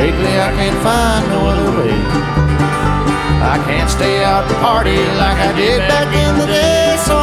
Lately I can't find no other way. I can't stay out to party like I did back in the day, so